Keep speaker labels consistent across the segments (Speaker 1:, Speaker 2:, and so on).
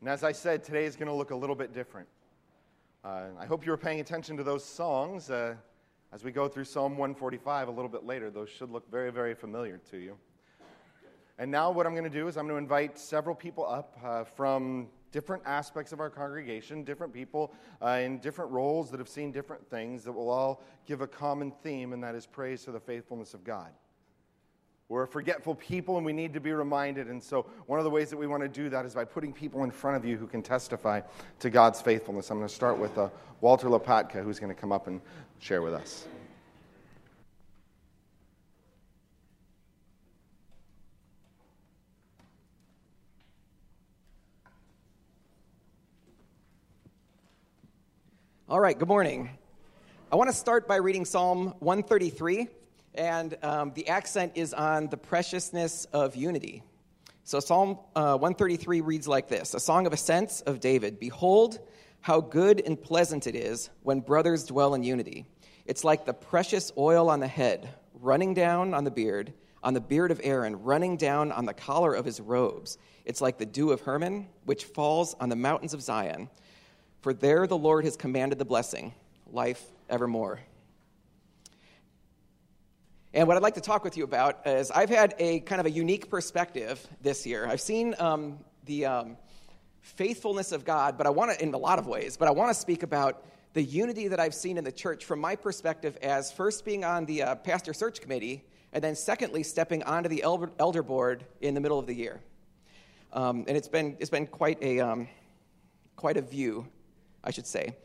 Speaker 1: And as I said, today is going to look a little bit different. I hope you were paying attention to those songs. As we go through Psalm 145 a little bit later, those should look very, very familiar to you. And now what I'm going to do is I'm going to invite several people up from different aspects of our congregation, different people in different roles that have seen different things that will all give a common theme, and that is praise to the faithfulness of God. We're a forgetful people, and we need to be reminded. And so one of the ways that we want to do that is by putting people in front of you who can testify to God's faithfulness. I'm going to start with Walter Lopatka, who's going to come up and share with us.
Speaker 2: All right, good morning. I want to start by reading Psalm 133. And the accent is on the preciousness of unity. So Psalm 133 reads like this: A song of ascents of David. Behold, how good and pleasant it is when brothers dwell in unity. It's like the precious oil on the head, running down on the beard of Aaron, running down on the collar of his robes. It's like the dew of Hermon, which falls on the mountains of Zion. For there the Lord has commanded the blessing, life evermore. And what I'd like to talk with you about is I've had a kind of a unique perspective this year. I've seen the faithfulness of God, but I want to, in a lot of ways, but I want to speak about the unity that I've seen in the church from my perspective as first being on the pastor search committee, and then secondly stepping onto the elder board in the middle of the year. And it's been quite a view, I should say.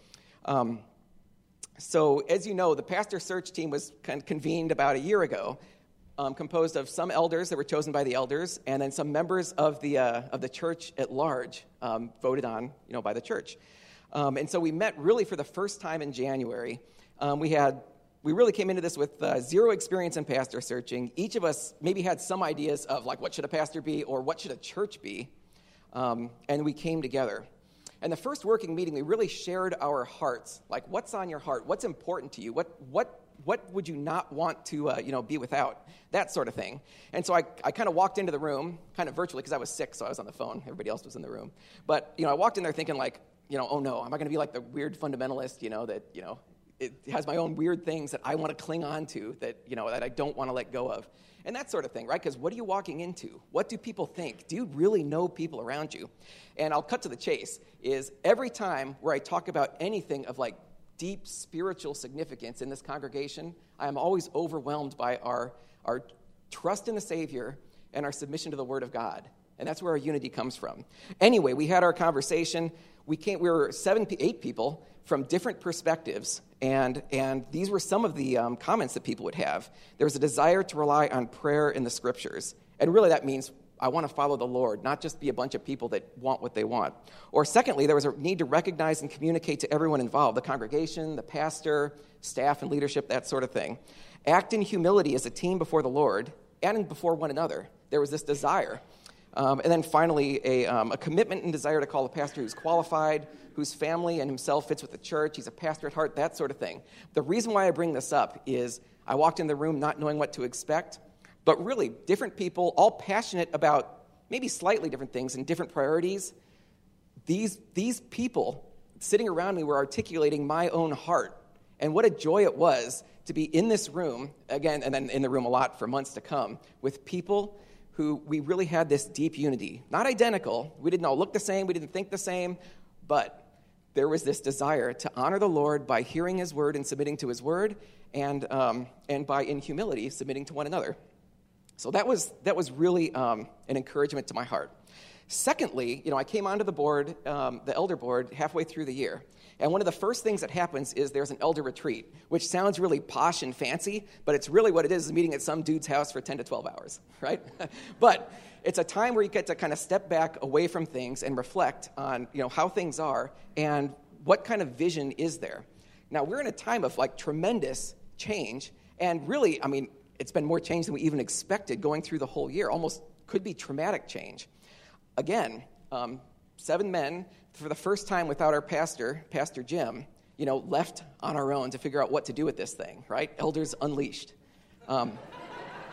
Speaker 2: So, as you know, the pastor search team was convened about a year ago, composed of some elders that were chosen by the elders, and then some members of the church at large voted on, by the church. And so we met really for the first time in January. We really came into this with zero experience in pastor searching. Each of us maybe had some ideas of like what should a pastor be or what should a church be, and we came together. And the first working meeting, we really shared our hearts, like what's on your heart, what's important to you, what would you not want to be without, that sort of thing. And so I kind of walked into the room, kind of virtually, because I was sick, so I was on the phone. Everybody else was in the room. But I walked in there thinking like, oh no, am I going to be like the weird fundamentalist, that it has my own weird things that I want to cling on to, that that I don't want to let go of. And that sort of thing, right? Because what are you walking into? What do people think? Do you really know people around you? And I'll cut to the chase, is every time where I talk about anything of like deep spiritual significance in this congregation, I am always overwhelmed by our trust in the Savior and our submission to the Word of God. And that's where our unity comes from. Anyway, we had our conversation. We were 8 people from different perspectives, and these were some of the comments that people would have. There was a desire to rely on prayer in the Scriptures, and really that means I want to follow the Lord, not just be a bunch of people that want what they want. Or secondly, there was a need to recognize and communicate to everyone involved, the congregation, the pastor, staff and leadership, that sort of thing. Act in humility as a team before the Lord and before one another. There was this desire. And then finally, a commitment and desire to call a pastor who's qualified, whose family and himself fits with the church, he's a pastor at heart, that sort of thing. The reason why I bring this up is I walked in the room not knowing what to expect, but really different people, all passionate about maybe slightly different things and different priorities. These people sitting around me were articulating my own heart. And what a joy it was to be in this room, again, and then in the room a lot for months to come, with people who we really had this deep unity. Not identical. We didn't all look the same. We didn't think the same. But there was this desire to honor the Lord by hearing His word and submitting to His word, and by, in humility, submitting to one another. So that was really an encouragement to my heart. Secondly, I came onto the board, the elder board, halfway through the year. And one of the first things that happens is there's an elder retreat, which sounds really posh and fancy, but it's really what it is meeting at some dude's house for 10 to 12 hours, right? But it's a time where you get to kind of step back away from things and reflect on, how things are and what kind of vision is there. Now, we're in a time of like tremendous change, and really, it's been more change than we even expected going through the whole year, almost could be traumatic change. Again, 7 men, for the first time without our pastor, Pastor Jim, left on our own to figure out what to do with this thing, right? Elders unleashed.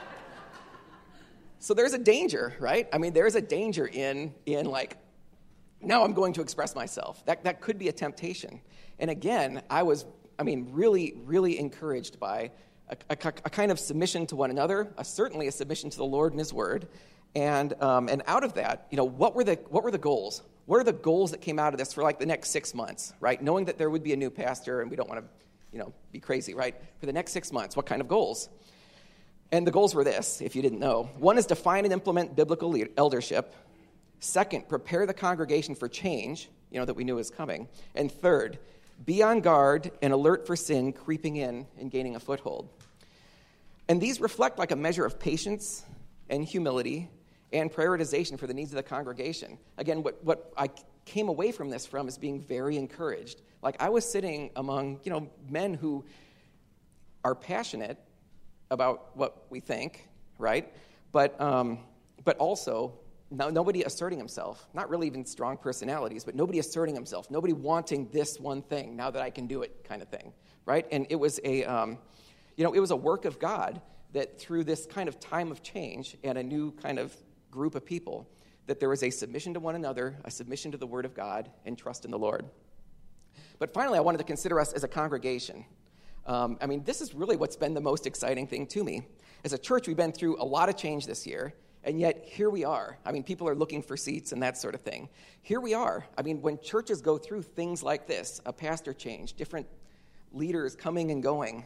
Speaker 2: So there's a danger, right? There's a danger in like now I'm going to express myself. That could be a temptation. And again, I was, really, really encouraged by a kind of submission to one another, certainly a submission to the Lord and His Word. And out of that, what were the goals? What are the goals that came out of this for like the next 6 months, right? Knowing that there would be a new pastor, and we don't want to, be crazy, right? For the next 6 months, what kind of goals? And the goals were this, if you didn't know. One is define and implement biblical eldership. Second, prepare the congregation for change, that we knew was coming. And third, be on guard and alert for sin creeping in and gaining a foothold. And these reflect like a measure of patience and humility and prioritization for the needs of the congregation. Again, what I came away from this from is being very encouraged. Like I was sitting among, men who are passionate about what we think, right? But also nobody asserting himself. Not really even strong personalities, but nobody asserting himself. Nobody wanting this one thing now that I can do it, kind of thing, right? And it was it was a work of God that through this kind of time of change and a new kind of group of people, that there was a submission to one another, a submission to the Word of God, and trust in the Lord. But finally, I wanted to consider us as a congregation. This is really what's been the most exciting thing to me. As a church, we've been through a lot of change this year, and yet here we are. People are looking for seats and that sort of thing. Here we are. When churches go through things like this, a pastor change, different leaders coming and going,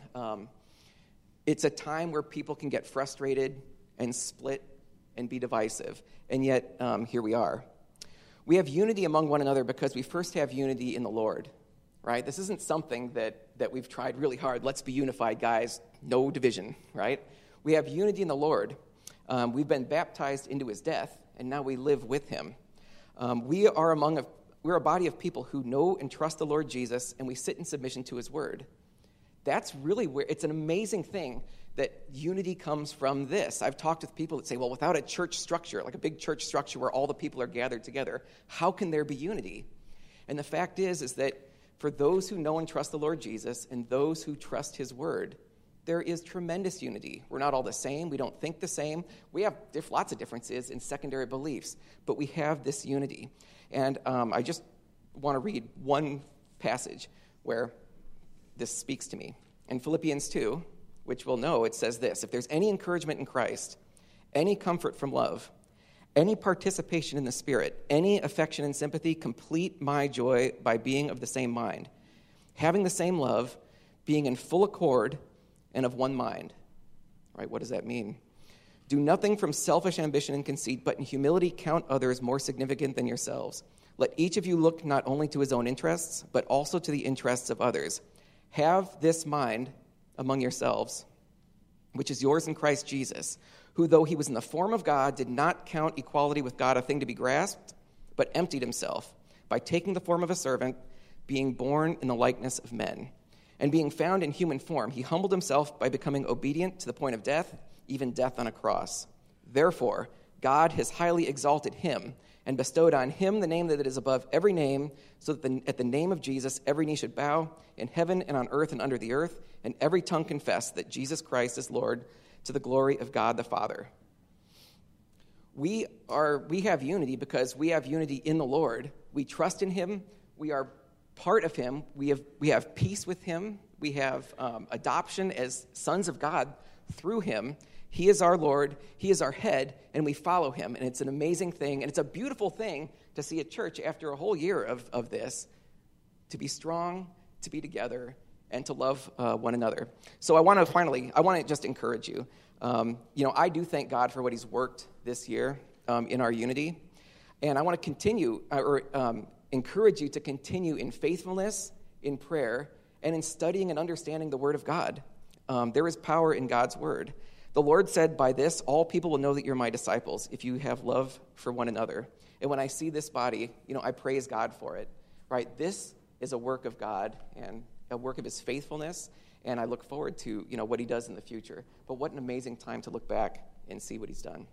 Speaker 2: it's a time where people can get frustrated and split and be divisive. And yet, here we are. We have unity among one another because we first have unity in the Lord, right? This isn't something that we've tried really hard. Let's be unified, guys. No division, right? We have unity in the Lord. We've been baptized into His death, and now we live with Him. We're a body of people who know and trust the Lord Jesus, and we sit in submission to His Word. That's really where it's an amazing thing that unity comes from this. I've talked with people that say, well, without a church structure, like a big church structure where all the people are gathered together, how can there be unity? And the fact is that for those who know and trust the Lord Jesus and those who trust His Word, there is tremendous unity. We're not all the same. We don't think the same. We have lots of differences in secondary beliefs, but we have this unity. And I just want to read one passage where this speaks to me. In Philippians 2, which we'll know, it says this: if there's any encouragement in Christ, any comfort from love, any participation in the Spirit, any affection and sympathy, complete my joy by being of the same mind, having the same love, being in full accord and of one mind. Right? What does that mean? Do nothing from selfish ambition and conceit, but in humility count others more significant than yourselves. Let each of you look not only to his own interests, but also to the interests of others. Have this mind among yourselves, which is yours in Christ Jesus, who, though he was in the form of God, did not count equality with God a thing to be grasped, but emptied himself by taking the form of a servant, being born in the likeness of men. And being found in human form, he humbled himself by becoming obedient to the point of death, even death on a cross. Therefore, God has highly exalted him and bestowed on him the name that is above every name, so that at the name of Jesus every knee should bow, in heaven and on earth and under the earth, and every tongue confess that Jesus Christ is Lord, to the glory of God the Father. We have unity because we have unity in the Lord. We trust in him. We are part of him. We have peace with him. We have adoption as sons of God through him. He is our Lord. He is our head, and we follow him. And it's an amazing thing, and it's a beautiful thing to see a church after a whole year of this, to be strong, to be together, and to love one another. So I want to just encourage you. I do thank God for what he's worked this year in our unity. And I want to continue, encourage you to continue in faithfulness, in prayer, and in studying and understanding the Word of God. There is power in God's Word. The Lord said, by this, all people will know that you're my disciples, if you have love for one another. And when I see this body, I praise God for it, right? This is a work of God and a work of his faithfulness, and I look forward to, what he does in the future. But what an amazing time to look back and see what he's done.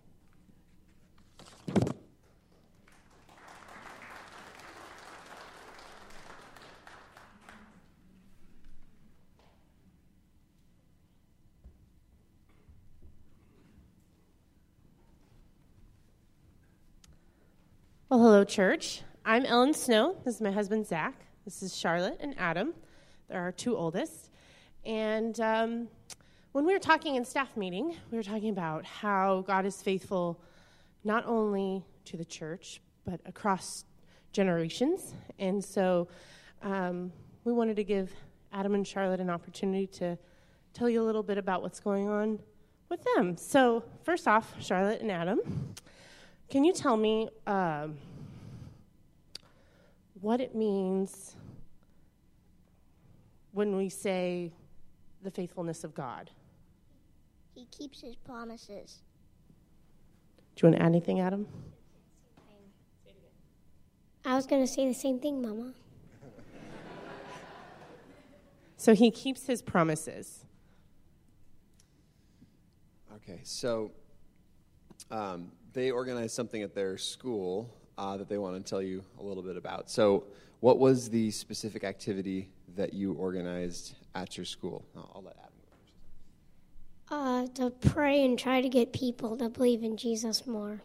Speaker 3: Well, hello, church. I'm Ellen Snow. This is my husband, Zach. This is Charlotte and Adam. They're our two oldest. And when we were talking in staff meeting, we were talking about how God is faithful not only to the church, but across generations. And so we wanted to give Adam and Charlotte an opportunity to tell you a little bit about what's going on with them. So first off, Charlotte and Adam, can you tell me what it means when we say the faithfulness of God?
Speaker 4: He keeps his promises.
Speaker 3: Do you want to add anything, Adam?
Speaker 4: I was going to say the same thing, Mama.
Speaker 3: So he keeps his promises.
Speaker 5: Okay, so they organized something at their school that they want to tell you a little bit about. So what was the specific activity that you organized at your school? I'll let Adam go first.
Speaker 4: To pray and try to get people to believe in Jesus more.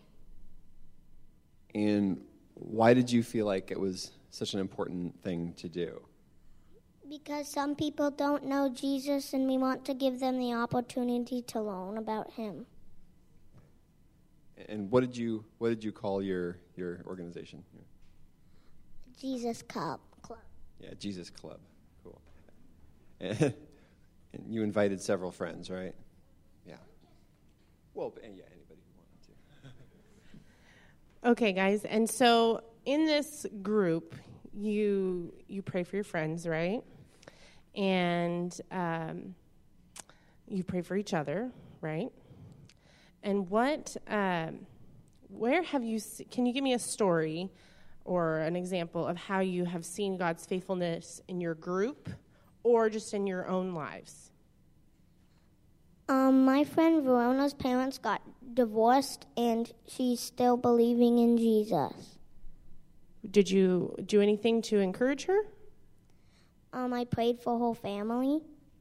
Speaker 5: And why did you feel like it was such an important thing to do?
Speaker 4: Because some people don't know Jesus, and we want to give them the opportunity to learn about him.
Speaker 5: And what did you call your organization?
Speaker 4: Jesus Club.
Speaker 5: Yeah, Jesus Club. Cool. And you invited several friends, right? Yeah. Well, and yeah, anybody who wanted to.
Speaker 3: Okay, guys, and so in this group, you pray for your friends, right? And you pray for each other, right? And where have you, can you give me a story or an example of how you have seen God's faithfulness in your group or just in your own lives?
Speaker 4: My friend Verona's parents got divorced, and she's still believing in Jesus.
Speaker 3: Did you do anything to encourage her?
Speaker 4: I prayed for her family.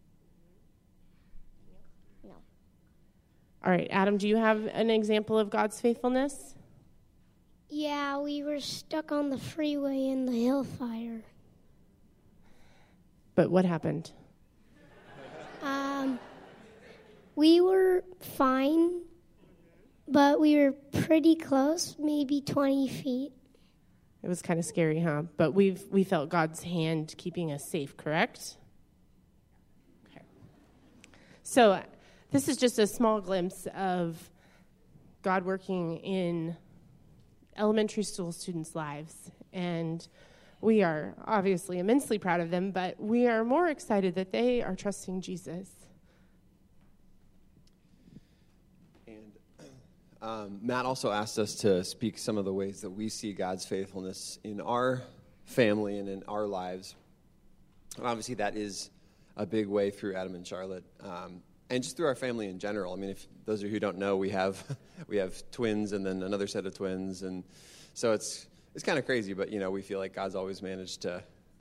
Speaker 4: No.
Speaker 3: All right, Adam, do you have an example of God's faithfulness?
Speaker 4: Yeah, we were stuck on the freeway in the hellfire.
Speaker 3: But what happened?
Speaker 4: We were fine, but we were pretty close, maybe 20 feet.
Speaker 3: It was kind of scary, huh? But we felt God's hand keeping us safe, correct? Okay. So this is just a small glimpse of God working in elementary school students' lives. And we are obviously immensely proud of them, but we are more excited that they are trusting Jesus.
Speaker 5: Matt also asked us to speak some of the ways that we see God's faithfulness in our family and in our lives. And obviously, that is a big way through Adam and Charlotte, and just through our family in general. I mean, if those of you who don't know, we have twins and then another set of twins, and so it's kind of crazy. But we feel like God's always managed to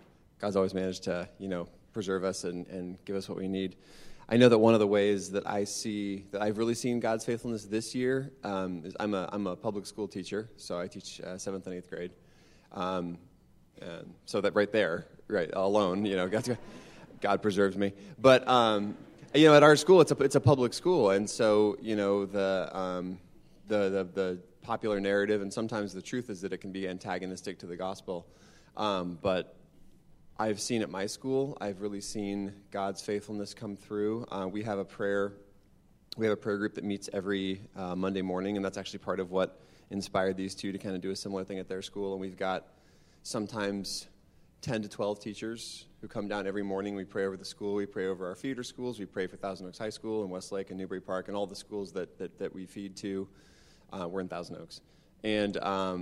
Speaker 5: preserve us and give us what we need. I know that one of the ways that I've really seen God's faithfulness this year is I'm a public school teacher, so I teach 7th and 8th grade. And so that right there, alone, God preserves me. But at our school, it's a public school, and so the popular narrative and sometimes the truth is that it can be antagonistic to the gospel. But I've seen at my school, I've really seen God's faithfulness come through. We have a prayer group that meets every Monday morning, and that's actually part of what inspired these two to kind of do a similar thing at their school. And we've got sometimes 10 to 12 teachers who come down every morning. We pray over the school. We pray over our feeder schools. We pray for Thousand Oaks High School and Westlake and Newbury Park and all the schools that we feed to. We're in Thousand Oaks. And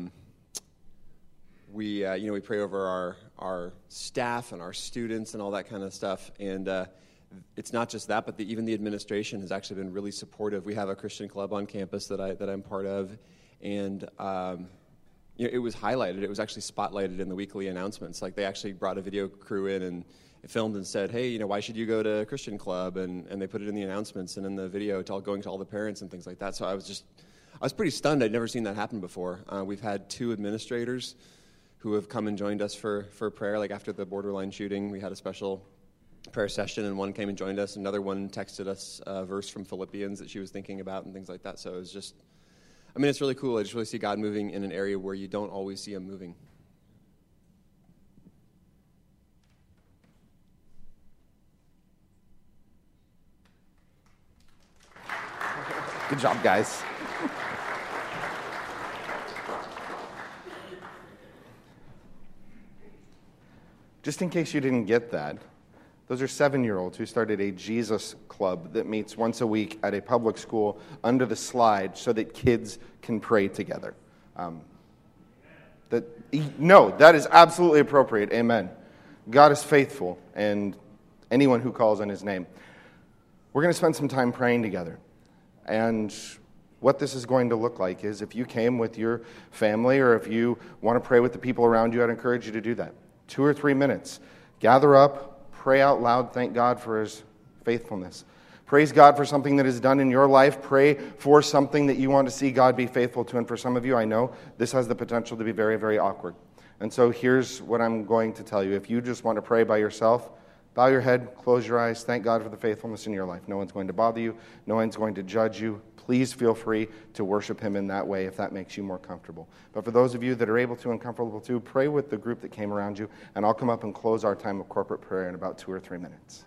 Speaker 5: we pray over our staff and our students and all that kind of stuff. And it's not just that, but even the administration has actually been really supportive. We have a Christian club on campus that I'm part of, and it was highlighted. It was actually spotlighted in the weekly announcements. Like, they actually brought a video crew in and filmed and said, "Hey, why should you go to a Christian club?" And they put it in the announcements and in the video going to all the parents and things like that. So I was pretty stunned. I'd never seen that happen before. We've had 2 administrators who have come and joined us for prayer. Like after the Borderline shooting, we had a special prayer session, and one came and joined us. Another one texted us a verse from Philippians that she was thinking about and things like that. So it was just, it's really cool. I just really see God moving in an area where you don't always see him moving.
Speaker 1: Good job, guys. Just in case you didn't get that, those are 7-year-olds who started a Jesus Club that meets once a week at a public school under the slide so that kids can pray together. That is absolutely appropriate. Amen. God is faithful, and anyone who calls on his name. We're going to spend some time praying together. And what this is going to look like is if you came with your family or if you want to pray with the people around you, I'd encourage you to do that. 2 or 3 minutes. Gather up, pray out loud, thank God for his faithfulness. Praise God for something that is done in your life. Pray for something that you want to see God be faithful to. And for some of you, I know this has the potential to be very, very awkward. And so here's what I'm going to tell you. If you just want to pray by yourself, bow your head, close your eyes, thank God for the faithfulness in your life. No one's going to bother you. No one's going to judge you. Please feel free to worship him in that way if that makes you more comfortable. But for those of you that are able to and comfortable to, pray with the group that came around you, and I'll come up and close our time of corporate prayer in about 2 or 3 minutes.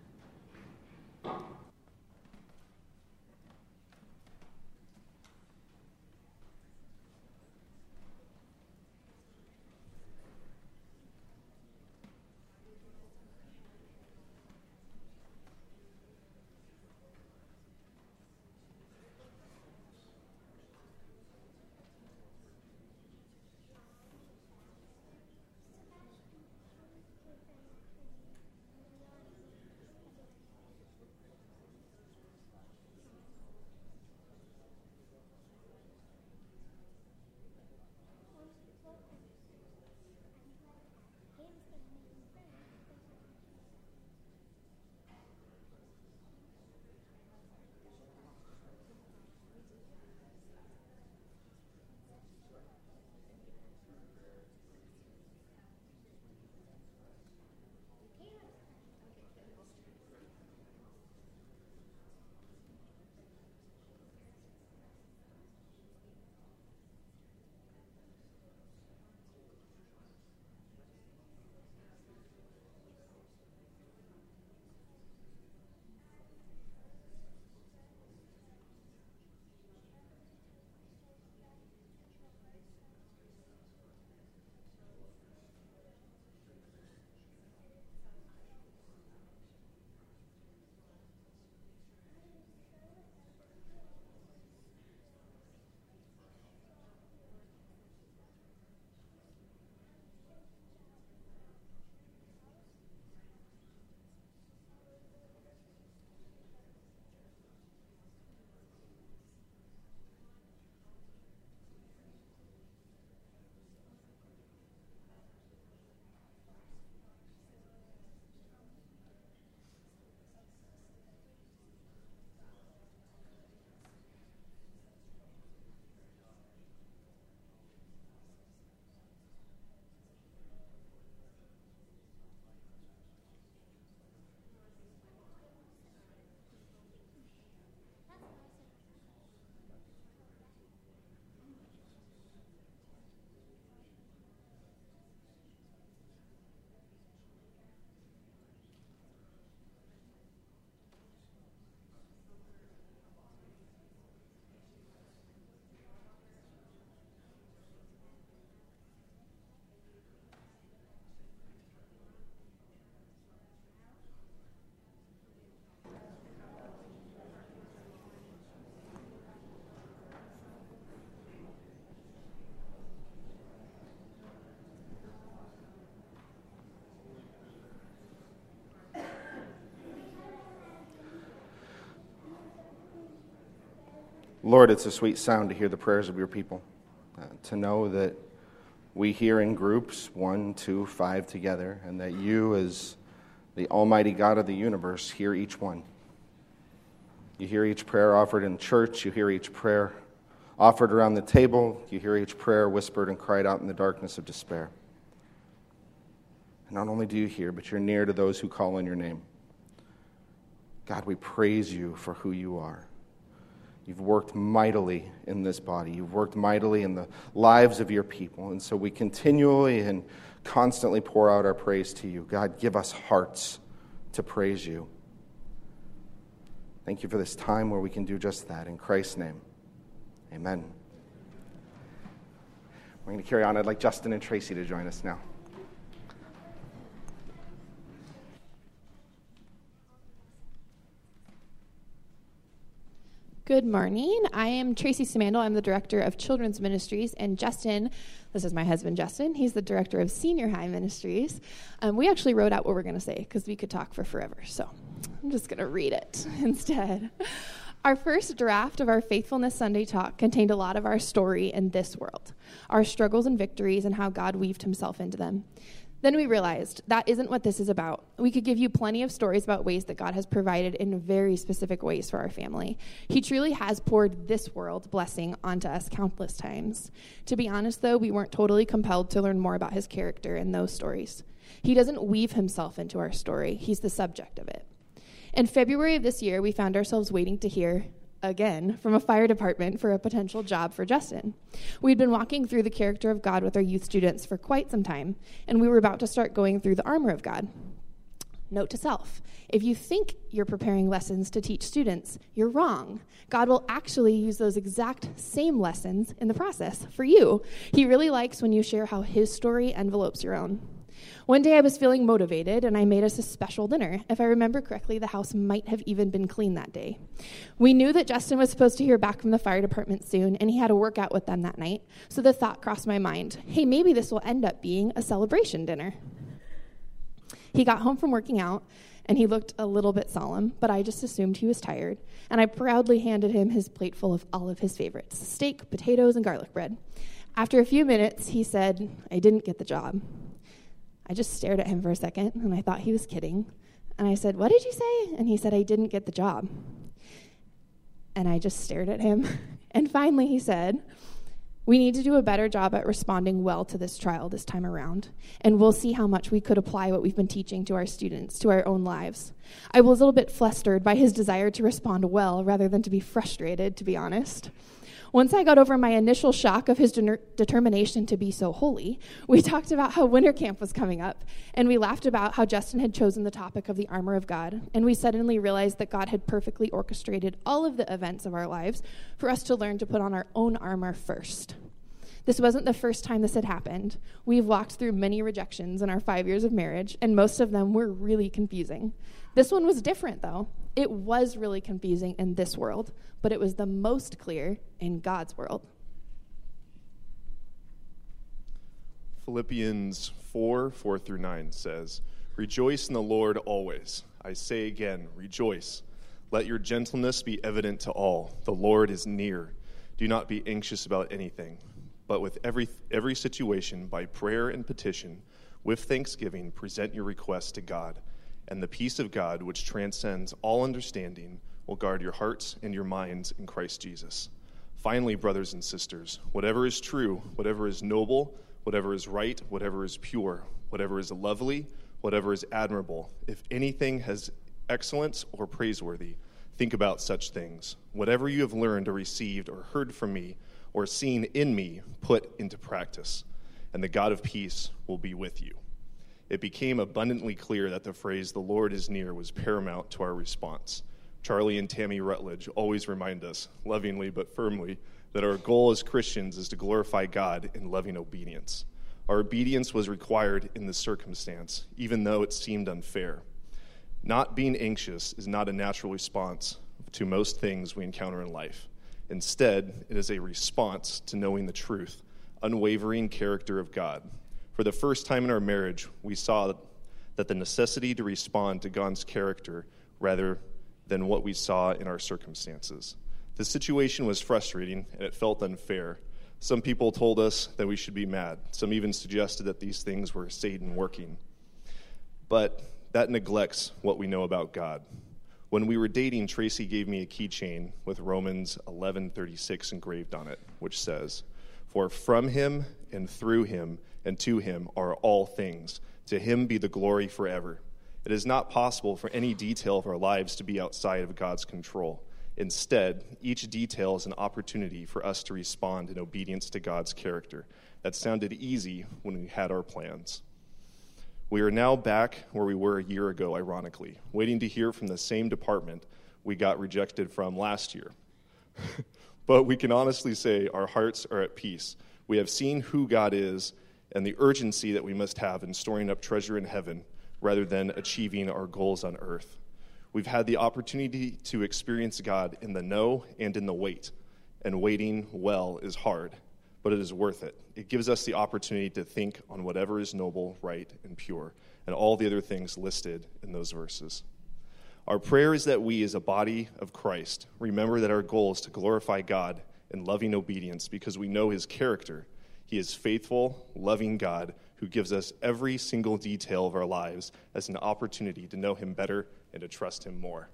Speaker 1: Lord, it's a sweet sound to hear the prayers of your people, to know that we hear in groups, 1, 2, 5 together, and that you, as the almighty God of the universe, hear each one. You hear each prayer offered in church. You hear each prayer offered around the table. You hear each prayer whispered and cried out in the darkness of despair. And not only do you hear, but you're near to those who call on your name. God, we praise you for who you are. You've worked mightily in this body. You've worked mightily in the lives of your people. And so we continually and constantly pour out our praise to you. God, give us hearts to praise you. Thank you for this time where we can do just that. In Christ's name, amen. We're going to carry on. I'd like Justin and Tracy to join us now.
Speaker 6: Good morning. I am Tracy Simandl. I'm the director of Children's Ministries, and Justin, this is my husband, Justin. He's the director of Senior High Ministries. We actually wrote out what we're going to say because we could talk for forever, so I'm just going to read it instead. Our first draft of our Faithfulness Sunday talk contained a lot of our story in this world, our struggles and victories and how God weaved himself into them. Then we realized that isn't what this is about. We could give you plenty of stories about ways that God has provided in very specific ways for our family. He truly has poured this world blessing onto us countless times. To be honest, though, we weren't totally compelled to learn more about his character in those stories. He doesn't weave himself into our story. He's the subject of it. In February of this year, we found ourselves waiting to hear again from a fire department for a potential job for Justin. We'd been walking through the character of God with our youth students for quite some time, and we were about to start going through the armor of God. Note to self, if you think you're preparing lessons to teach students, you're wrong. God will actually use those exact same lessons in the process for you. He really likes when you share how his story envelopes your own. One day I was feeling motivated, and I made us a special dinner. If I remember correctly, the house might have even been clean that day. We knew that Justin was supposed to hear back from the fire department soon, and he had a workout with them that night. So the thought crossed my mind, hey, maybe this will end up being a celebration dinner. He got home from working out, and he looked a little bit solemn, but I just assumed he was tired, and I proudly handed him his plate full of all of his favorites, steak, potatoes, and garlic bread. After a few minutes, he said, I didn't get the job. I just stared at him for a second, and I thought he was kidding. And I said, what did you say? And he said, I didn't get the job. And I just stared at him. And finally he said, we need to do a better job at responding well to this trial this time around, and we'll see how much we could apply what we've been teaching to our students, to our own lives. I was a little bit flustered by his desire to respond well rather than to be frustrated, to be honest. Once I got over my initial shock of his determination to be so holy, we talked about how winter camp was coming up, and we laughed about how Justin had chosen the topic of the armor of God, and we suddenly realized that God had perfectly orchestrated all of the events of our lives for us to learn to put on our own armor first. This wasn't the first time this had happened. We've walked through many rejections in our 5 years of marriage, and most of them were really confusing. This one was different, though. It was really confusing in this world, but it was the most clear in God's world.
Speaker 7: Philippians 4:4-9 says, rejoice in the Lord always. I say again, rejoice. Let your gentleness be evident to all. The Lord is near. Do not be anxious about anything, but with every situation, by prayer and petition, with thanksgiving, present your requests to God. And the peace of God, which transcends all understanding, will guard your hearts and your minds in Christ Jesus. Finally, brothers and sisters, whatever is true, whatever is noble, whatever is right, whatever is pure, whatever is lovely, whatever is admirable, if anything has excellence or praiseworthy, think about such things. Whatever you have learned or received or heard from me or seen in me, put into practice, and the God of peace will be with you. It became abundantly clear that the phrase, the Lord is near, was paramount to our response. Charlie and Tammy Rutledge always remind us, lovingly but firmly, that our goal as Christians is to glorify God in loving obedience. Our obedience was required in this circumstance, even though it seemed unfair. Not being anxious is not a natural response to most things we encounter in life. Instead, it is a response to knowing the truth, unwavering character of God. For the first time in our marriage, we saw that the necessity to respond to God's character rather than what we saw in our circumstances. The situation was frustrating, and it felt unfair. Some people told us that we should be mad. Some even suggested that these things were Satan working. But that neglects what we know about God. When we were dating, Tracy gave me a keychain with Romans 11:36 engraved on it, which says, "For from him and through him and to him are all things. To him be the glory forever." It is not possible for any detail of our lives to be outside of God's control. Instead, each detail is an opportunity for us to respond in obedience to God's character. That sounded easy when we had our plans. We are now back where we were a year ago, ironically, waiting to hear from the same department we got rejected from last year. But we can honestly say our hearts are at peace. We have seen who God is and the urgency that we must have in storing up treasure in heaven rather than achieving our goals on earth. We've had the opportunity to experience God in the no and in the wait, and waiting well is hard, but it is worth it. It gives us the opportunity to think on whatever is noble, right, and pure, and all the other things listed in those verses. Our prayer is that we, as a body of Christ, remember that our goal is to glorify God in loving obedience because we know his character. He is faithful, loving God who gives us every single detail of our lives as an opportunity to know him better and to trust him more.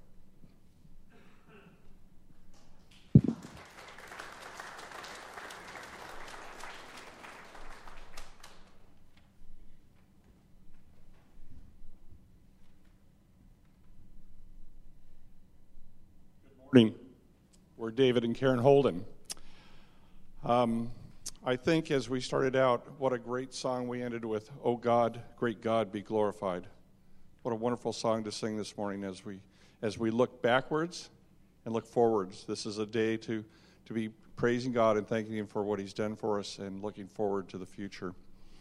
Speaker 8: Morning. We're David and Karen Holden. I think as we started out, what a great song we ended with, "Oh God, great God, be glorified." What a wonderful song to sing this morning as we look backwards and look forwards. This is a day to be praising God and thanking him for what he's done for us and looking forward to the future.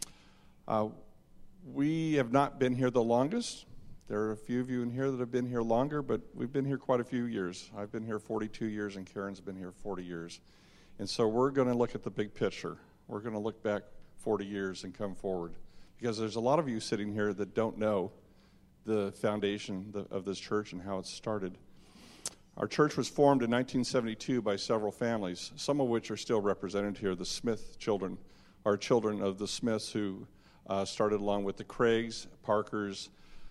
Speaker 8: We have not been here the longest. There are a few of you in here that have been here longer, but we've been here quite a few years. I've been here 42 years, and Karen's been here 40 years. And so we're going to look at the big picture. We're going to look back 40 years and come forward. Because there's a lot of you sitting here that don't know the foundation of this church and how it started. Our church was formed in 1972 by several families, some of which are still represented here. The Smith children are children of the Smiths who started along with the Craigs, Parkers,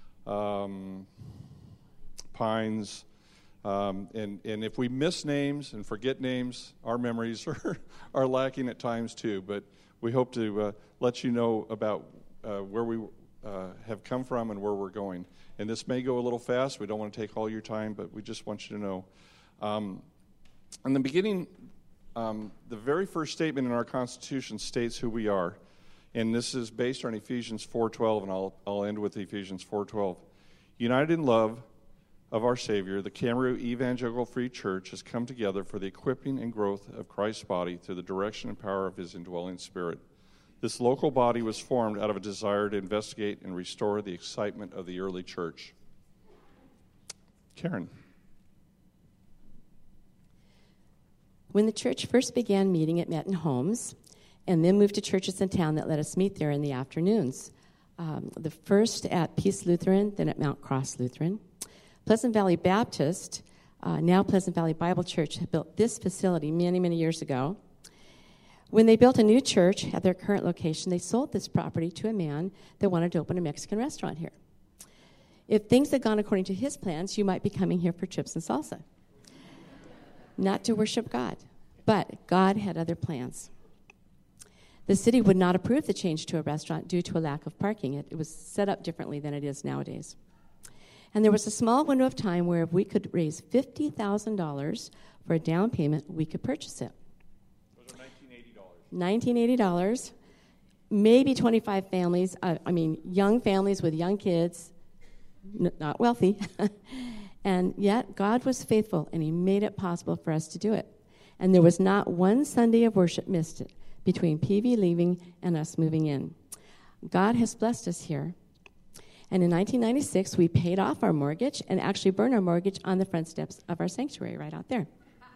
Speaker 8: Pines, and if we miss names and forget names, our memories are lacking at times too, but we hope to let you know about where we have come from and where we're going. And this may go a little fast. We don't want to take all your time, but we just want you to know. In the beginning, the very first statement in our Constitution states who we are. And this is based on Ephesians 4:12, and I'll end with Ephesians 4:12. United in love of our Savior, the Camaru Evangelical Free Church has come together for the equipping and growth of Christ's body through the direction and power of his indwelling Spirit. This local body was formed out of a desire to investigate and restore the excitement of the early church. Karen.
Speaker 9: When the church first began meeting, it met in homes, and then moved to churches in town that let us meet there in the afternoons. The first at Peace Lutheran, then at Mount Cross Lutheran. Pleasant Valley Baptist, now Pleasant Valley Bible Church, had built this facility many, many years ago. When they built a new church at their current location, they sold this property to a man that wanted to open a Mexican restaurant here. If things had gone according to his plans, you might be coming here for chips and salsa. Not to worship God, but God had other plans. The city would not approve the change to a restaurant due to a lack of parking. It was set up differently than it is nowadays. And there was a small window of time where if we could raise $50,000 for a down payment, we could purchase it.
Speaker 8: Those are
Speaker 9: $1980. Maybe 25 families, young families with young kids, not wealthy. And yet God was faithful, and he made it possible for us to do it. And there was not one Sunday of worship missed between PV leaving and us moving in. God has blessed us here. And in 1996, we paid off our mortgage and actually burned our mortgage on the front steps of our sanctuary right out there.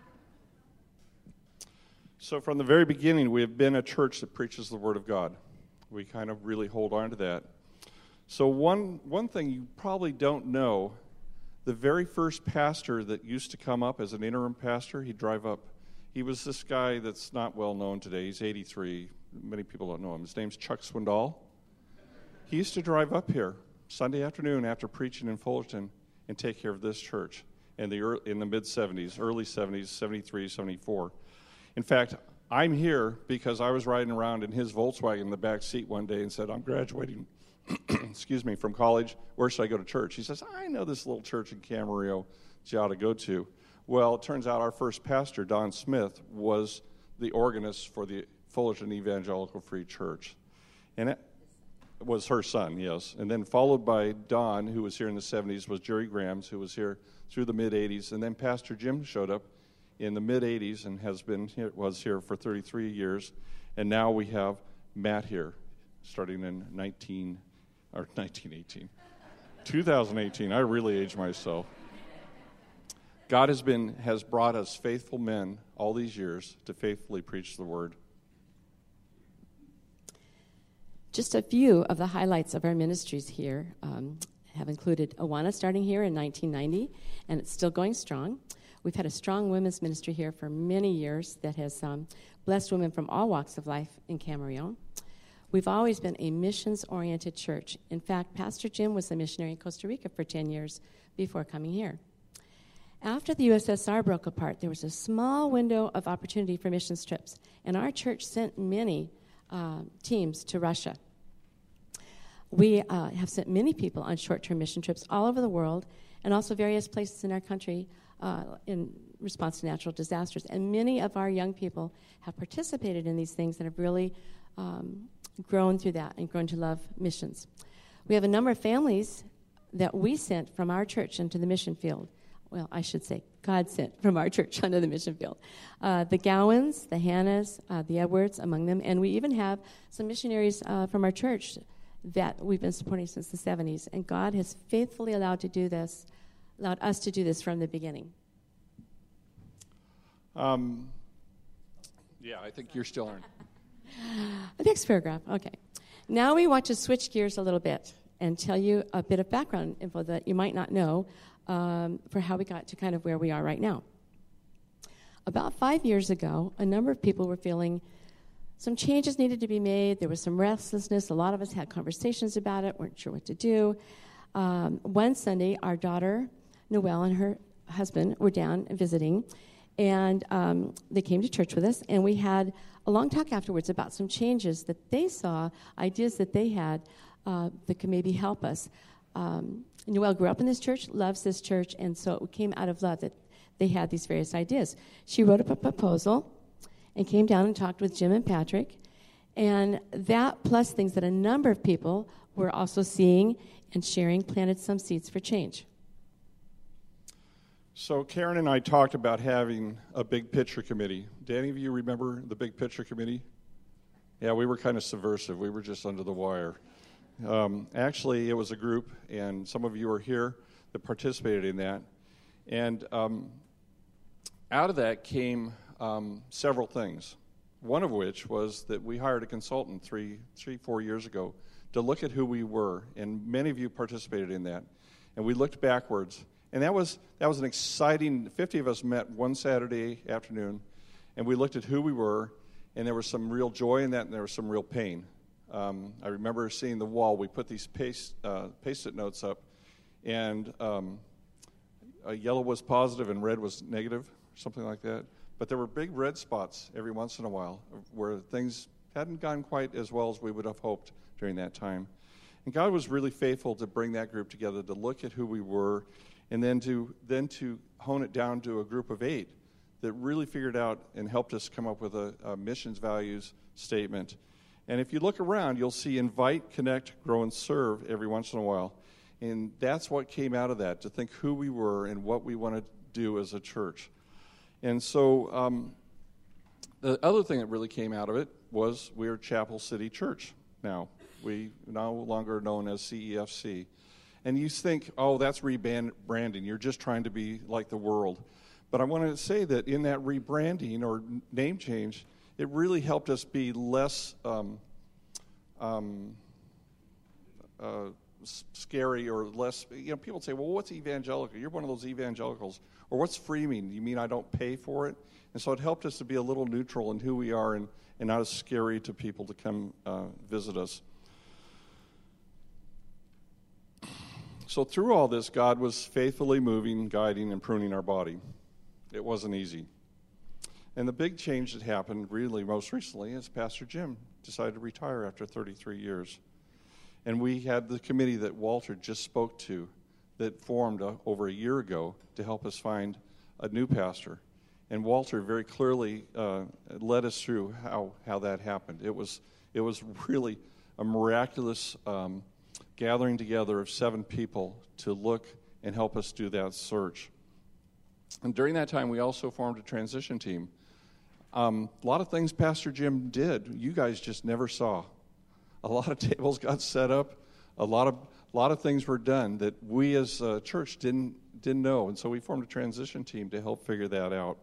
Speaker 8: So from the very beginning, we have been a church that preaches the Word of God. We kind of really hold on to that. So one thing you probably don't know, the very first pastor that used to come up as an interim pastor, he'd drive up. He was this guy that's not well known today. He's 83. Many people don't know him. His name's Chuck Swindoll. He used to drive up here Sunday afternoon after preaching in Fullerton and take care of this church. in the mid-'70s, early '70s, '73, '74. In fact, I'm here because I was riding around in his Volkswagen in the back seat one day and said, I'm graduating from college. Where should I go to church? He says, I know this little church in Camarillo that you ought to go to. Well, it turns out our first pastor, Don Smith, was the organist for the Fullerton Evangelical Free Church. And it was her son, yes. And then followed by Don, who was here in the 70s, was Jerry Grams, who was here through the mid-'80s. And then Pastor Jim showed up in the mid-'80s and was here for 33 years. And now we have Matt here, starting in 2018. I really aged myself. God has brought us faithful men all these years to faithfully preach the word.
Speaker 9: Just a few of the highlights of our ministries here have included Awana starting here in 1990, and it's still going strong. We've had a strong women's ministry here for many years that has blessed women from all walks of life in Camarillo. We've always been a missions-oriented church. In fact, Pastor Jim was a missionary in Costa Rica for 10 years before coming here. After the USSR broke apart, there was a small window of opportunity for missions trips, and our church sent many teams to Russia. We have sent many people on short-term mission trips all over the world and also various places in our country in response to natural disasters. And many of our young people have participated in these things and have really grown through that and grown to love missions. We have a number of families that we sent from our church into the mission field. Well, I should say God sent from our church onto the mission field. The Gowans, the Hannahs, the Edwards, among them. And we even have some missionaries from our church that we've been supporting since the 70s. And God has faithfully allowed us to do this from the beginning.
Speaker 8: Yeah, I think you're still on.
Speaker 9: The next paragraph, okay. Now we want to switch gears a little bit and tell you a bit of background info that you might not know for how we got to kind of where we are right now. About 5 years ago, a number of people were feeling some changes needed to be made. There was some restlessness. A lot of us had conversations about it, weren't sure what to do. One Sunday, our daughter, Noelle, and her husband were down visiting, and they came to church with us, and we had a long talk afterwards about some changes that they saw, ideas that they had that could maybe help us. Noelle grew up in this church, loves this church, and so it came out of love that they had these various ideas. She wrote up a proposal and came down and talked with Jim and Patrick, and that plus things that a number of people were also seeing and sharing planted some seeds for change.
Speaker 8: So Karen and I talked about having a big picture committee. Do any of you remember the big picture committee? Yeah, we were kind of subversive. We were just under the wire. Actually, it was a group, and some of you are here that participated in that. And out of that came several things, one of which was that we hired a consultant 4 years ago to look at who we were, and many of you participated in that. And we looked backwards, and that was an exciting, 50 of us met one Saturday afternoon, and we looked at who we were, and there was some real joy in that, and there was some real pain. I remember seeing the wall. We put these Post-it notes up, and yellow was positive and red was negative, something like that. But there were big red spots every once in a while where things hadn't gone quite as well as we would have hoped during that time. And God was really faithful to bring that group together, to look at who we were, and then to hone it down to a group of 8 that really figured out and helped us come up with a missions values statement. And if you look around, you'll see invite, connect, grow, and serve every once in a while. And that's what came out of that, to think who we were and what we want to do as a church. And so the other thing that really came out of it was we're Chapel City Church now. We no longer known as CEFC. And you think, oh, that's rebranding. You're just trying to be like the world. But I want to say that in that rebranding or name change, it really helped us be less scary or less, people say, well, what's evangelical? You're one of those evangelicals. Or what's free mean? You mean I don't pay for it? And so it helped us to be a little neutral in who we are and not as scary to people to come visit us. So through all this, God was faithfully moving, guiding, and pruning our body. It wasn't easy. And the big change that happened really most recently is Pastor Jim decided to retire after 33 years. And we had the committee that Walter just spoke to that formed over a year ago to help us find a new pastor. And Walter very clearly led us through how that happened. It was really a miraculous gathering together of 7 people to look and help us do that search. And during that time, we also formed a transition team. A lot of things Pastor Jim did, you guys just never saw. A lot of tables got set up. A lot of things were done that we as a church didn't know. And so we formed a transition team to help figure that out.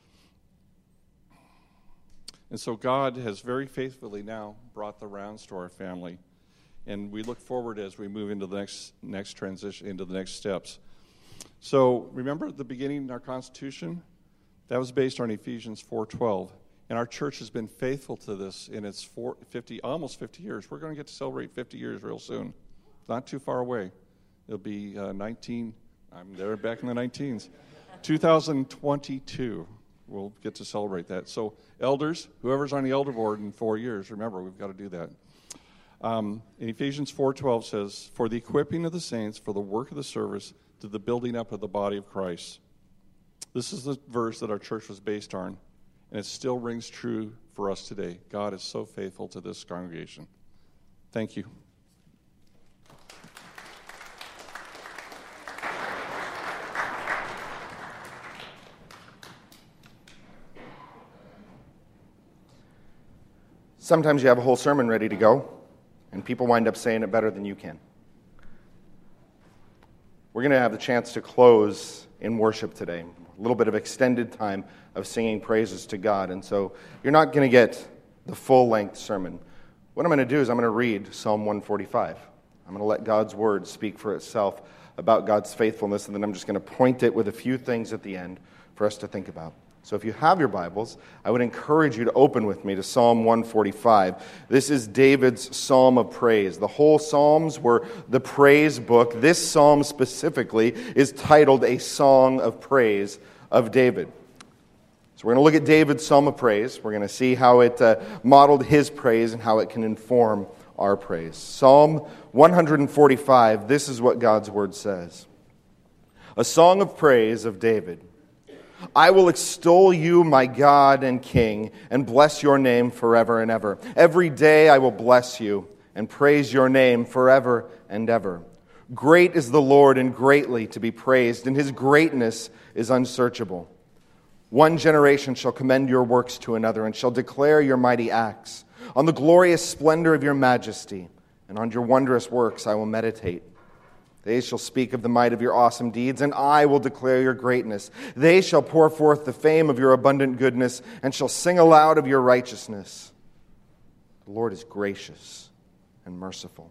Speaker 8: And so God has very faithfully now brought the rounds to our family. And we look forward as we move into the next transition, into the next steps. So remember at the beginning, our Constitution? That was based on Ephesians 4:12. And our church has been faithful to this in its almost 50 years. We're going to get to celebrate 50 years real soon. Not too far away. It'll be 19, I'm there back in the 19s. 2022, we'll get to celebrate that. So elders, whoever's on the elder board in 4 years, remember, we've got to do that. In Ephesians 4:12 says, for the equipping of the saints, for the work of the service, to the building up of the body of Christ. This is the verse that our church was based on, and it still rings true for us today. God is so faithful to this congregation. Thank you.
Speaker 1: Sometimes you have a whole sermon ready to go, and people wind up saying it better than you can. We're going to have the chance to close in worship today. A little bit of extended time of singing praises to God. And so you're not going to get the full-length sermon. What I'm going to do is I'm going to read Psalm 145. I'm going to let God's word speak for itself about God's faithfulness, and then I'm just going to point it with a few things at the end for us to think about. So if you have your Bibles, I would encourage you to open with me to Psalm 145. This is David's psalm of praise. The whole Psalms were the praise book. This psalm specifically is titled A Song of Praise of David. So we're going to look at David's psalm of praise. We're going to see how it modeled his praise and how it can inform our praise. Psalm 145, this is what God's word says. A song of praise of David. I will extol you, my God and King, and bless your name forever and ever. Every day I will bless you and praise your name forever and ever. Great is the Lord and greatly to be praised, and his greatness is unsearchable. One generation shall commend your works to another and shall declare your mighty acts. On the glorious splendor of your majesty and on your wondrous works I will meditate. They shall speak of the might of your awesome deeds, and I will declare your greatness. They shall pour forth the fame of your abundant goodness, and shall sing aloud of your righteousness. The Lord is gracious and merciful,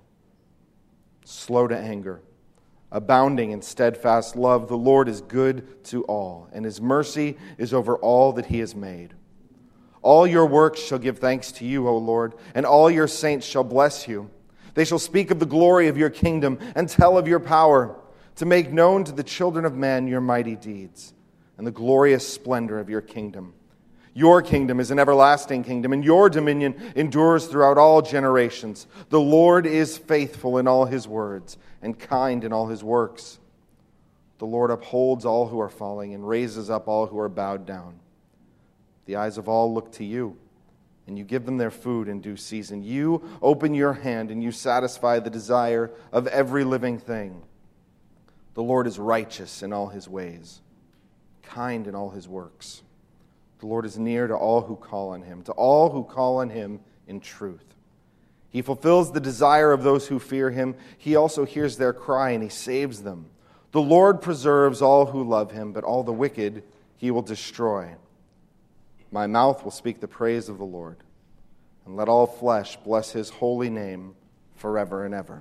Speaker 1: slow to anger, abounding in steadfast love. The Lord is good to all, and his mercy is over all that he has made. All your works shall give thanks to you, O Lord, and all your saints shall bless you. They shall speak of the glory of your kingdom and tell of your power, to make known to the children of men your mighty deeds and the glorious splendor of your kingdom. Your kingdom is an everlasting kingdom, and your dominion endures throughout all generations. The Lord is faithful in all his words and kind in all his works. The Lord upholds all who are falling and raises up all who are bowed down. The eyes of all look to you, and you give them their food in due season. You open your hand and you satisfy the desire of every living thing. The Lord is righteous in all his ways, kind in all his works. The Lord is near to all who call on him, to all who call on him in truth. He fulfills the desire of those who fear him. He also hears their cry and he saves them. The Lord preserves all who love him, but all the wicked he will destroy. My mouth will speak the praise of the Lord, and let all flesh bless his holy name forever and ever.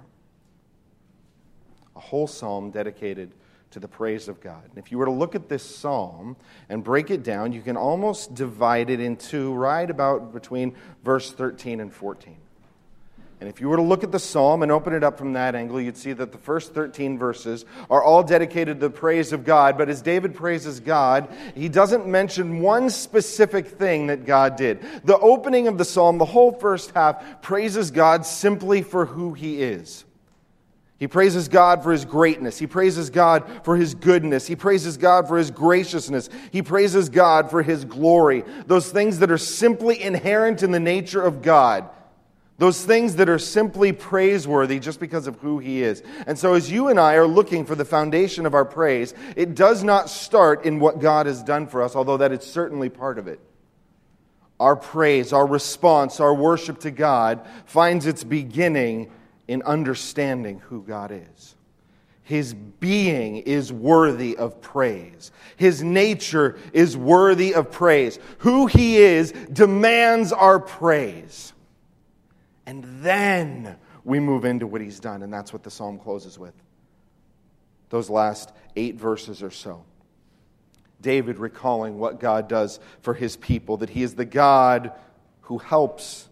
Speaker 1: A whole psalm dedicated to the praise of God. And if you were to look at this psalm and break it down, you can almost divide it into right about between verse 13 and 14. And if you were to look at the psalm and open it up from that angle, you'd see that the first 13 verses are all dedicated to the praise of God. But as David praises God, he doesn't mention one specific thing that God did. The opening of the psalm, the whole first half, praises God simply for who he is. He praises God for his greatness. He praises God for his goodness. He praises God for his graciousness. He praises God for his glory. Those things that are simply inherent in the nature of God. Those things that are simply praiseworthy just because of who he is. And so as you and I are looking for the foundation of our praise, it does not start in what God has done for us, although that is certainly part of it. Our praise, our response, our worship to God finds its beginning in understanding who God is. His being is worthy of praise. His nature is worthy of praise. Who he is demands our praise. And then we move into what he's done, and that's what the psalm closes with. Those last 8 verses or so. David recalling what God does for his people, that he is the God who helps,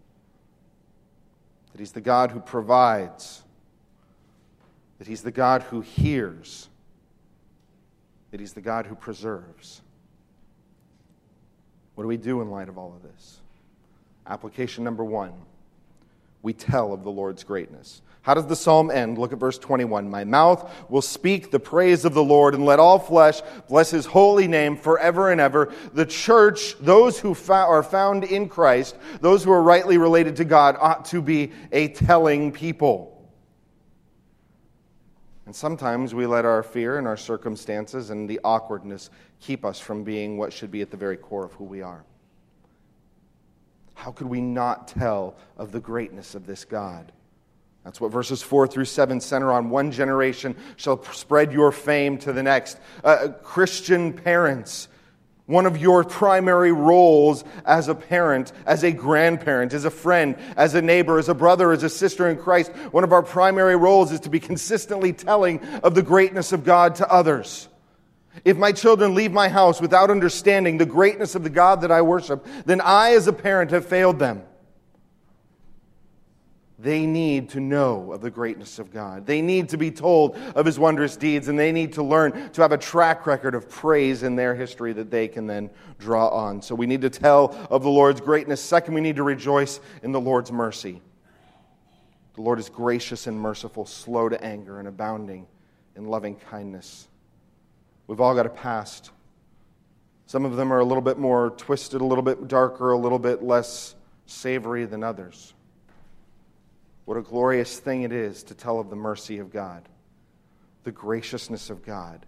Speaker 1: that he's the God who provides, that he's the God who hears, that he's the God who preserves. What do we do in light of all of this? Application number 1. We tell of the Lord's greatness. How does the psalm end? Look at verse 21. My mouth will speak the praise of the Lord, and let all flesh bless his holy name forever and ever. The church, those who are found in Christ, those who are rightly related to God, ought to be a telling people. And sometimes we let our fear and our circumstances and the awkwardness keep us from being what should be at the very core of who we are. How could we not tell of the greatness of this God? That's what verses 4 through 7 center on. One generation shall spread your fame to the next. Christian parents, one of your primary roles as a parent, as a grandparent, as a friend, as a neighbor, as a brother, as a sister in Christ, one of our primary roles is to be consistently telling of the greatness of God to others. If my children leave my house without understanding the greatness of the God that I worship, then I as a parent have failed them. They need to know of the greatness of God. They need to be told of his wondrous deeds, and they need to learn to have a track record of praise in their history that they can then draw on. So we need to tell of the Lord's greatness. Second, we need to rejoice in the Lord's mercy. The Lord is gracious and merciful, slow to anger, and abounding in loving kindness. We've all got a past. Some of them are a little bit more twisted, a little bit darker, a little bit less savory than others. What a glorious thing it is to tell of the mercy of God, the graciousness of God.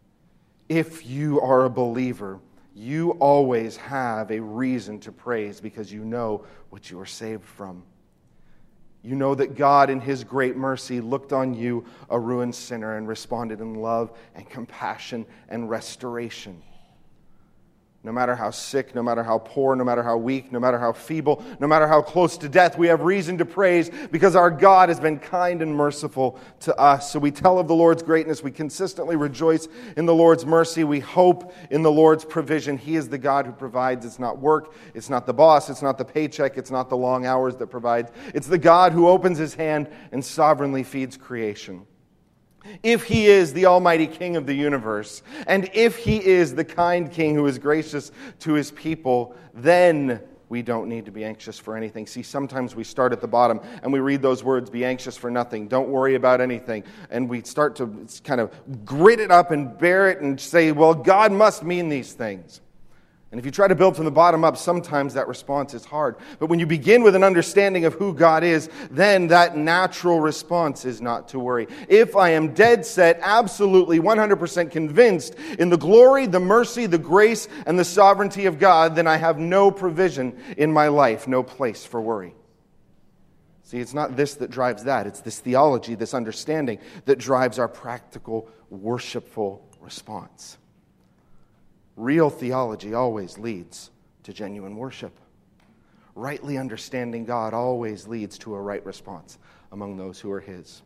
Speaker 1: If you are a believer, you always have a reason to praise because you know what you are saved from. You know that God, in his great mercy, looked on you, a ruined sinner, and responded in love and compassion and restoration. No matter how sick, no matter how poor, no matter how weak, no matter how feeble, no matter how close to death, we have reason to praise because our God has been kind and merciful to us. So we tell of the Lord's greatness. We consistently rejoice in the Lord's mercy. We hope in the Lord's provision. He is the God who provides. It's not work. It's not the boss. It's not the paycheck. It's not the long hours that provides. It's the God who opens his hand and sovereignly feeds creation. If he is the almighty king of the universe, and if he is the kind king who is gracious to his people, then we don't need to be anxious for anything. See, sometimes we start at the bottom and we read those words, be anxious for nothing, don't worry about anything, and we start to kind of grit it up and bear it and say, well, God must mean these things. And if you try to build from the bottom up, sometimes that response is hard. But when you begin with an understanding of who God is, then that natural response is not to worry. If I am dead set, absolutely 100% convinced in the glory, the mercy, the grace, and the sovereignty of God, then I have no provision in my life, no place for worry. See, it's not this that drives that. It's this theology, this understanding that drives our practical, worshipful response. Real theology always leads to genuine worship. Rightly understanding God always leads to a right response among those who are his.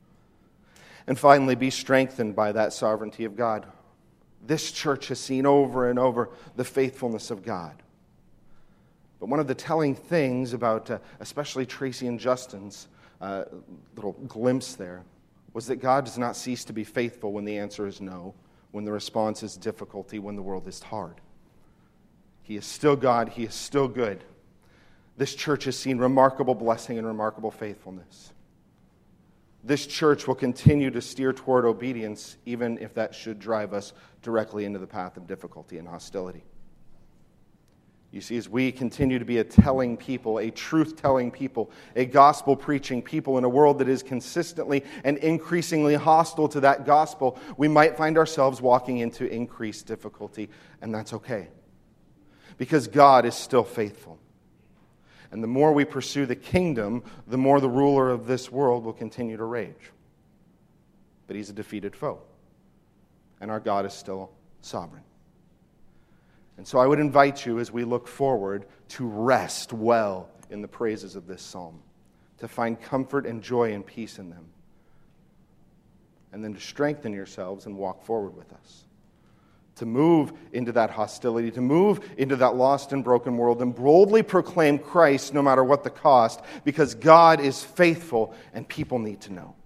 Speaker 1: And finally, be strengthened by that sovereignty of God. This church has seen over and over the faithfulness of God. But one of the telling things about especially Tracy and Justin's little glimpse there was that God does not cease to be faithful when the answer is no, when the response is difficulty, when the world is hard. He is still God. He is still good. This church has seen remarkable blessing and remarkable faithfulness. This church will continue to steer toward obedience, even if that should drive us directly into the path of difficulty and hostility. You see, as we continue to be a telling people, a truth-telling people, a gospel-preaching people in a world that is consistently and increasingly hostile to that gospel, we might find ourselves walking into increased difficulty, and that's okay. Because God is still faithful. And the more we pursue the kingdom, the more the ruler of this world will continue to rage. But he's a defeated foe. And our God is still sovereign. And so I would invite you, as we look forward, to rest well in the praises of this psalm, to find comfort and joy and peace in them, and then to strengthen yourselves and walk forward with us, to move into that hostility, to move into that lost and broken world, and boldly proclaim Christ no matter what the cost, because God is faithful and people need to know.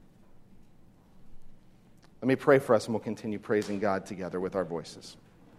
Speaker 1: Let me pray for us, and we'll continue praising God together with our voices.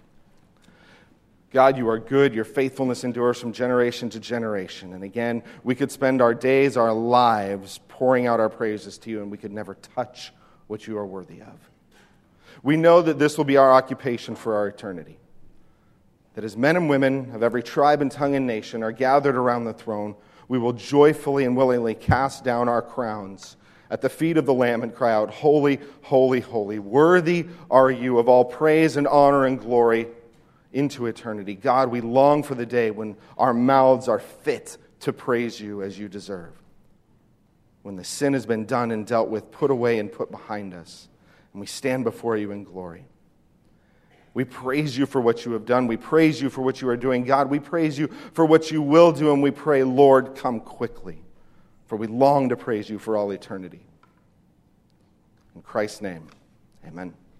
Speaker 1: God, you are good. Your faithfulness endures from generation to generation. And again, we could spend our days, our lives, pouring out our praises to you, and we could never touch what you are worthy of. We know that this will be our occupation for our eternity. That as men and women of every tribe and tongue and nation are gathered around the throne, we will joyfully and willingly cast down our crowns at the feet of the Lamb and cry out, "Holy, holy, holy, worthy are you of all praise and honor and glory into eternity." God, we long for the day when our mouths are fit to praise you as you deserve. When the sin has been done and dealt with, put away and put behind us, and we stand before you in glory. We praise you for what you have done. We praise you for what you are doing. God, we praise you for what you will do, and we pray, Lord, come quickly, for we long to praise you for all eternity. In Christ's name, amen.